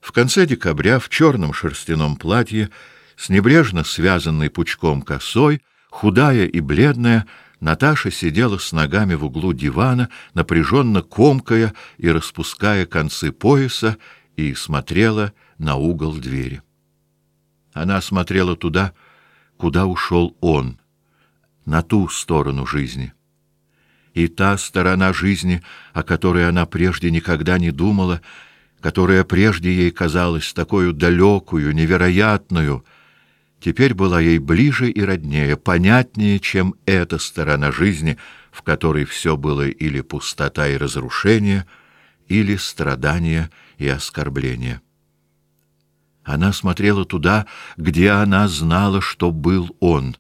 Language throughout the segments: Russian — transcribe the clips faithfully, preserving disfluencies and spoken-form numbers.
В конце декабря в черном шерстяном платье, с небрежно связанной пучком косой, худая и бледная, Наташа сидела с ногами в углу дивана, напряженно комкая и распуская концы пояса, и смотрела на угол двери. Она смотрела туда, куда ушел он, на ту сторону жизни. И та сторона жизни, о которой она прежде никогда не думала, которая прежде ей казалась такою далекую, невероятную, теперь была ей ближе и роднее, понятнее, чем эта сторона жизни, в которой все было или пустота и разрушение, или страдания и оскорбления. Она смотрела туда, где она знала, что был он.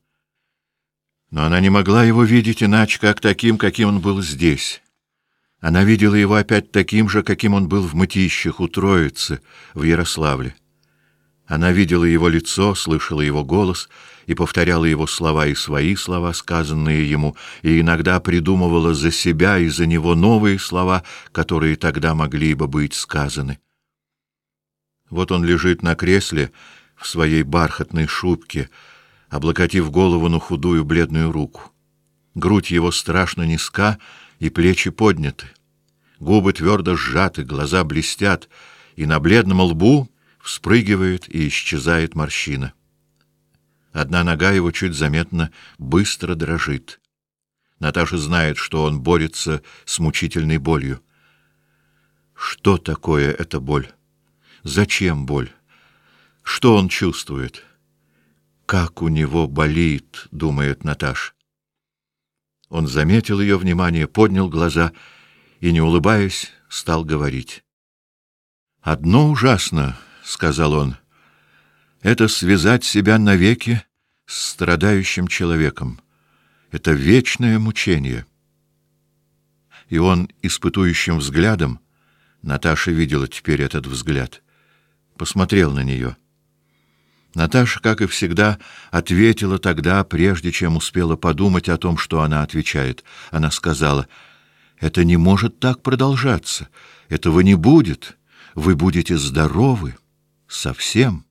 Но она не могла его видеть иначе, как таким, каким он был здесь. Она видела его опять таким же, каким он был в Мытищах, у Троицы, в Ярославле. Она видела его лицо, слышала его голос и повторяла его слова и свои слова, сказанные ему, и иногда придумывала за себя и за него новые слова, которые тогда могли бы быть сказаны. Вот он лежит на кресле в своей бархатной шубке, облокотив голову на худую бледную руку. Грудь его страшно низка, и плечи подняты. Губы твердо сжаты, глаза блестят, и на бледном лбу вспрыгивает и исчезает морщина. Одна нога его чуть заметно быстро дрожит. Наташа знает, что он борется с мучительной болью. Что такое эта боль? Зачем боль? Что он чувствует? Как у него болит, думает Наташа. Он заметил ее внимание, поднял глаза и, не улыбаясь, стал говорить. «Одно ужасно, — сказал он, — это связать себя навеки с страдающим человеком. Это вечное мучение». И он испытующим взглядом, Наташа видела теперь этот взгляд, посмотрел на нее. Наташа, как и всегда, ответила тогда, прежде чем успела подумать о том, что она отвечает. Она сказала: «Это не может так продолжаться. Этого не будет. Вы будете здоровы совсем».